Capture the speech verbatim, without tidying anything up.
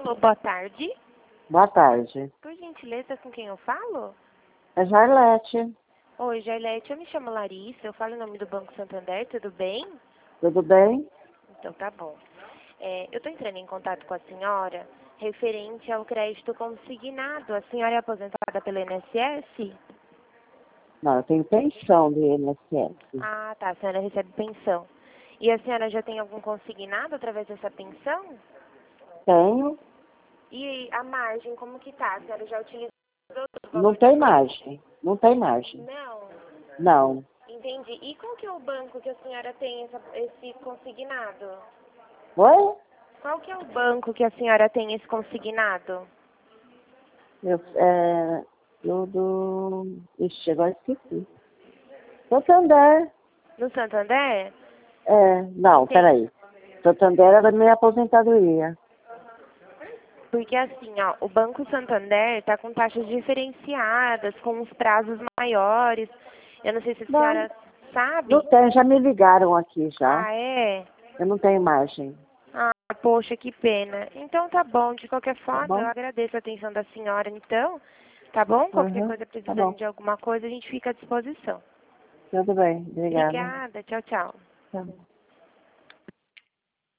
Alô, boa tarde. Boa tarde. Por gentileza, com quem eu falo? É Jarlete. Oi, Jailete, eu me chamo Larissa, eu falo em nome do Banco Santander, tudo bem? Tudo bem? Então tá bom. É, eu estou entrando em contato com a senhora referente ao crédito consignado. A senhora é aposentada pelo I N S S? Não, eu tenho pensão do I N S S. Ah, tá, a senhora recebe pensão. E a senhora já tem algum consignado através dessa pensão? Tenho. E a margem, como que tá? A senhora já utilizou outros Não valores? tem margem. Não tem margem. Não. Não. Entendi. E qual que é o banco que a senhora tem essa, esse consignado? Oi? Qual que é o banco que a senhora tem esse consignado? Eu, é, eu do... Ixi, agora esqueci. Santander. No Santander? É, não, Entendi. peraí. Santander era da minha aposentadoria. Porque assim, ó, o Banco Santander está com taxas diferenciadas, com os prazos maiores. Eu não sei se a Não, senhora sabe. não tem, já me ligaram aqui já. Ah, é? Eu não tenho margem. Ah, poxa, que pena. Então tá bom, de qualquer Tá forma, eu bom? agradeço a atenção da senhora, então. Tá bom? Qualquer Uhum. coisa Tá precisando bom. de alguma coisa, a gente fica à disposição. Tudo bem. Obrigada. Obrigada, tchau, tchau. Tá.